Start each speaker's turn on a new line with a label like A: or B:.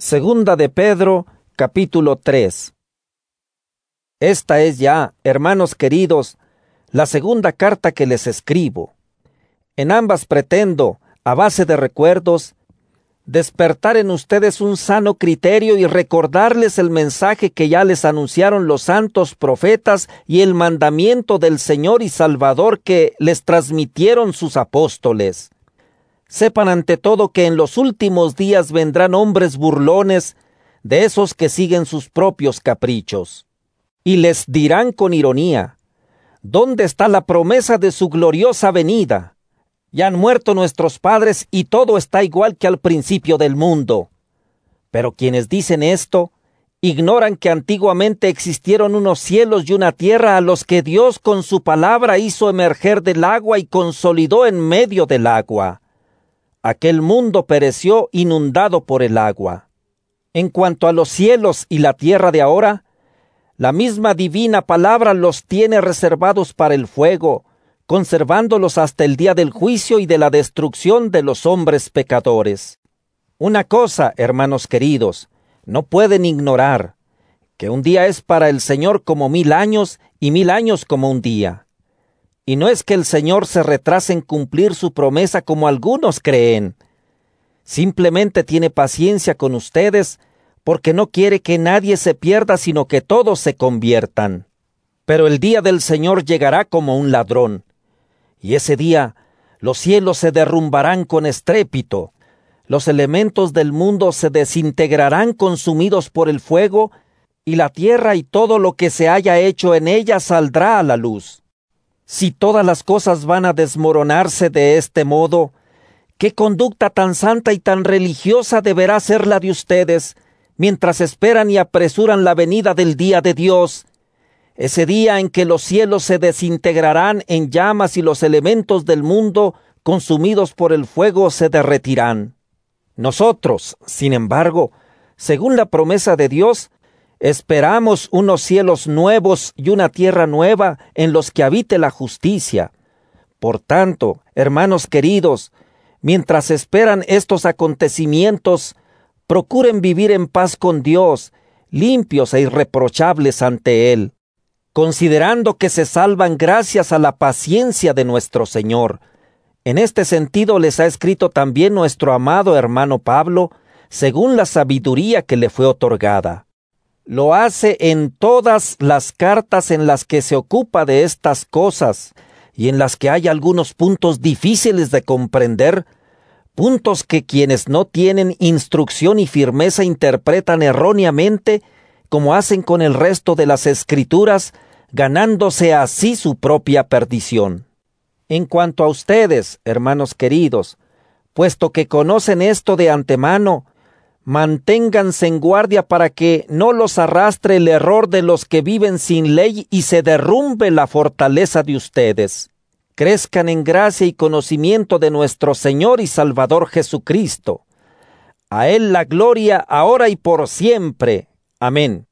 A: Segunda de Pedro, capítulo 3. Esta es ya, hermanos queridos, la segunda carta que les escribo. En ambas pretendo, a base de recuerdos, despertar en ustedes un sano criterio y recordarles el mensaje que ya les anunciaron los santos profetas y el mandamiento del Señor y Salvador que les transmitieron sus apóstoles. Sepan ante todo que en los últimos días vendrán hombres burlones, de esos que siguen sus propios caprichos. Y les dirán con ironía: ¿dónde está la promesa de su gloriosa venida? Ya han muerto nuestros padres y todo está igual que al principio del mundo. Pero quienes dicen esto, ignoran que antiguamente existieron unos cielos y una tierra a los que Dios con su palabra hizo emerger del agua y consolidó en medio del agua. Aquel mundo pereció inundado por el agua. En cuanto a los cielos y la tierra de ahora, la misma divina palabra los tiene reservados para el fuego, conservándolos hasta el día del juicio y de la destrucción de los hombres pecadores. Una cosa, hermanos queridos, no pueden ignorar, que un día es para el Señor como 1000 años y 1000 años como un día. Y no es que el Señor se retrase en cumplir su promesa como algunos creen. Simplemente tiene paciencia con ustedes porque no quiere que nadie se pierda, sino que todos se conviertan. Pero el día del Señor llegará como un ladrón. Y ese día los cielos se derrumbarán con estrépito, los elementos del mundo se desintegrarán consumidos por el fuego, y la tierra y todo lo que se haya hecho en ella saldrá a la luz. Si todas las cosas van a desmoronarse de este modo, ¿qué conducta tan santa y tan religiosa deberá ser la de ustedes, mientras esperan y apresuran la venida del día de Dios? Ese día en que los cielos se desintegrarán en llamas y los elementos del mundo, consumidos por el fuego, se derretirán. Nosotros, sin embargo, según la promesa de Dios, esperamos unos cielos nuevos y una tierra nueva en los que habite la justicia. Por tanto, hermanos queridos, mientras esperan estos acontecimientos, procuren vivir en paz con Dios, limpios e irreprochables ante Él, considerando que se salvan gracias a la paciencia de nuestro Señor. En este sentido les ha escrito también nuestro amado hermano Pablo, según la sabiduría que le fue otorgada. Lo hace en todas las cartas en las que se ocupa de estas cosas y en las que hay algunos puntos difíciles de comprender, puntos que quienes no tienen instrucción y firmeza interpretan erróneamente, como hacen con el resto de las Escrituras, ganándose así su propia perdición. En cuanto a ustedes, hermanos queridos, puesto que conocen esto de antemano, manténganse en guardia para que no los arrastre el error de los que viven sin ley y se derrumbe la fortaleza de ustedes. Crezcan en gracia y conocimiento de nuestro Señor y Salvador Jesucristo. A Él la gloria ahora y por siempre. Amén.